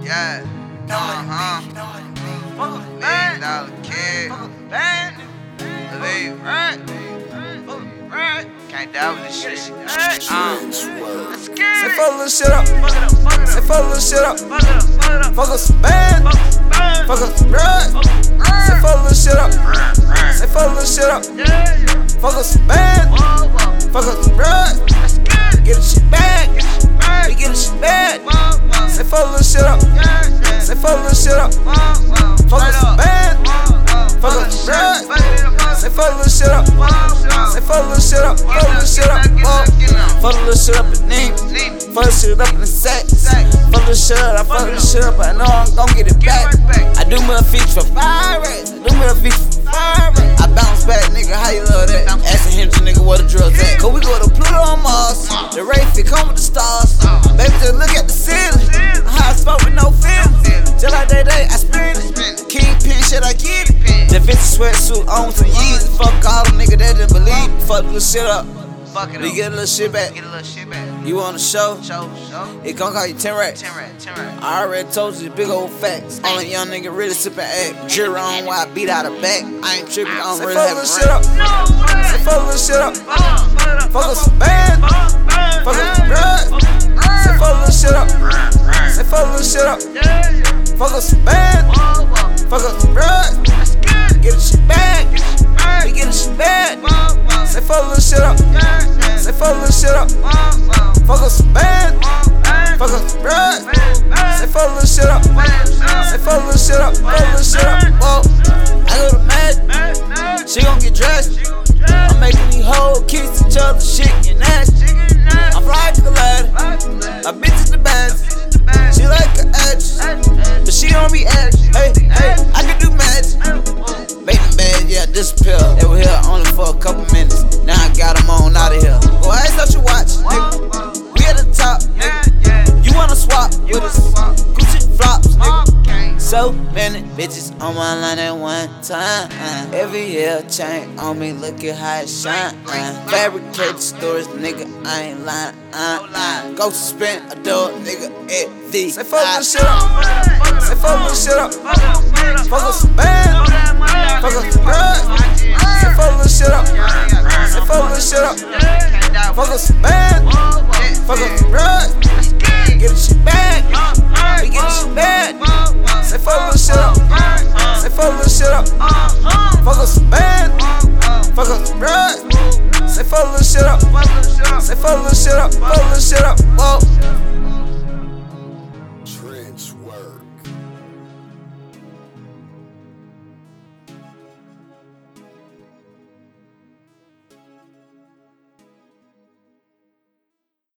Yeah. $1 million kid. Believe, right? Can't die with this shit. Let's get it. Say fuck a little shit up. Say fuck a little shit up. Fuck us some band. Fuck us some bread. Say fuck a little shit up. Say fuck a little shit up. Fuck us some band. Fuck us some bread. Get a shit back. We get a shit back. Say fuck a little shit up. Say fuck a little shit up. Fuck us some band. Fuck us some bread. Say fuck a little shit up. Say fuck a little shit up. Fuck a little shit up. Fuck a little shit up in name. Fuck the shit up in the sack. Fuck the shit up. I fuck the shit up. I know I'm gon' get it back. I do my feats for fire rates. I do my feats for fire rates. I bounce back, nigga. How you love that? Asking him, nigga, where the drugs at? Cause we go to Pluto on Mars. The Wraith, it come with the stars. Baby, just look at the ceiling. High as fuck with no feeling. Just like that day, I spin it. Kingpin shit, I get it. The Vinci sweatsuit on some Yeezy. Fuck all them nigga that didn't believe. Fuck the little shit up. We get a little shit back. You on the show? It gon' cost you 10 racks. I already told you the big old facts. Only young nigga really sippin' act. Jury on why I beat out a back. I ain't trippin', I don't really have a shit up. Say fuck a little shit up. Fuck us some band. Fuck us some bread. Say fuck a little shit up. Say fuck a little shit up. Fuck us some band. Fuck us some bread. Get a shit back. We get a shit back. Say fuck a little shit up. Say fuck a little shit up. Fuck us some band. Fuck us some bread. Say fuck a little shit up. Say fuck a little shit up. Fuck a little shit up. Whoa. I go to Mad. She gon' get dressed. I'm making these hoes kiss each other. Shit get nasty. I'm flying to the ladder. My bitch is the best. She like an actress, but she don't be actress. Hey, I can do magic. Make them bad, yeah, disappear. They were here only for a couple minutes. Now I got them on out of here. Go ask out your watch, nigga. We at the top, nigga. You wanna swap with us? Gucci flops, nigga. So many bitches on my line at one time. Every year chain on me, look at how it shine. Fabricate stories, nigga, I ain't lying. Go spend a dog, nigga, at the. Say fuck a little shit up. Say fuck a little shit up. Fuck us some band. Fuck us some bread. Say fuck a little shit up. Say fuck a little shit up. Fuck us some band. Fuck us some bread. Get a shit back.